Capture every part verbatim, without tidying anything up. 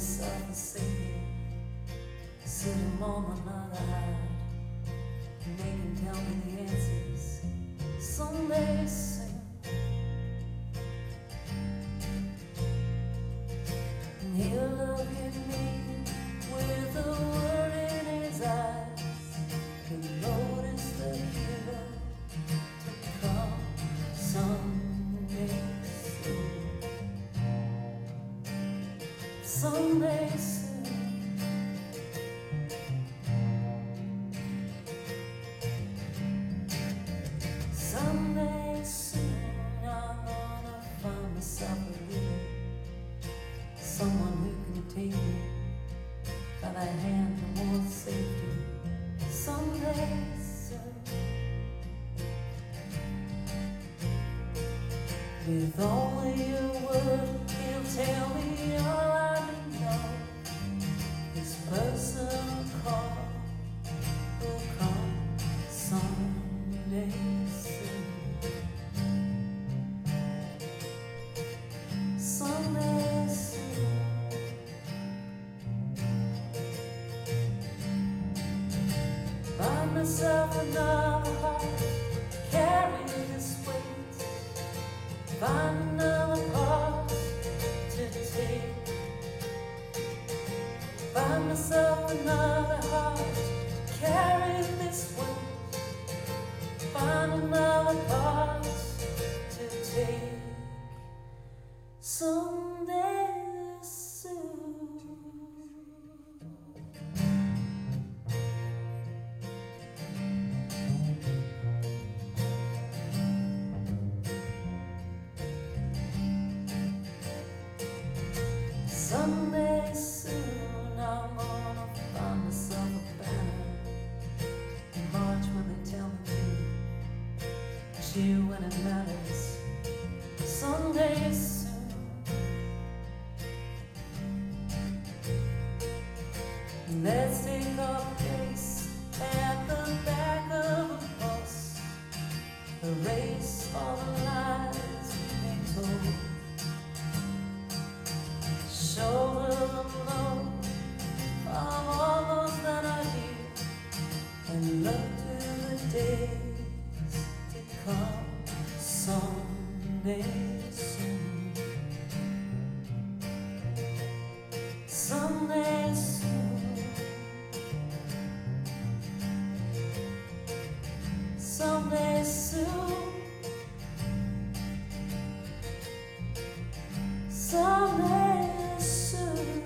myself a signal, sit him on another hide, make him tell me the answers someday soon. And he'll look at me with a word in his eyes, he'll notice the hero to come someday soon. Someday soon. Someday soon I'm gonna find myself a leader, someone who can take me by the hand towards safety. Someday soon. With only a word he'll tell me all I need to know. This personal call will come someday soon. Someday soon. Find myself another heart, carry this weight. Find another part to take. Find myself another heart to carry this weight. Find another part to take. Someday soon. Someday soon I'm gonna find myself a banner and march when they tell me to, cheer when it matters. Someday soon. Let's take our place at the back of a bus, erase all the lies we've been told. Shoulder the load of all those that are here, and look to the days to come someday soon. Someday soon. Someday soon. Someday soon.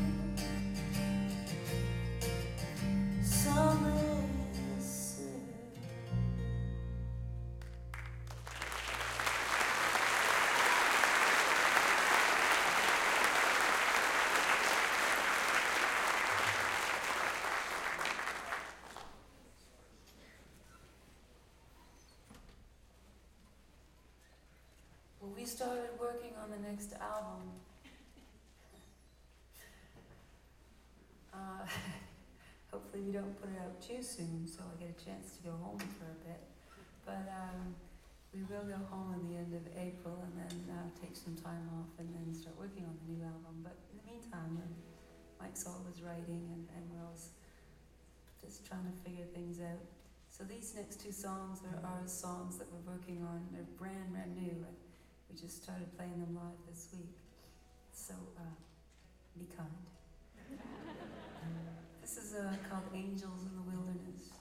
Someday soon. Well, we started working on the next album. Uh, hopefully we don't put it out too soon, so I get a chance to go home for a bit. But um, we will go home in the end of April and then uh, take some time off and then start working on the new album. But in the meantime, uh, Mike's always writing and, and we're always just trying to figure things out. So these next two songs are our songs that we're working on. They're brand, brand new. We just started playing them live this week. So uh, be kind. This is uh, called Angels in the Wilderness.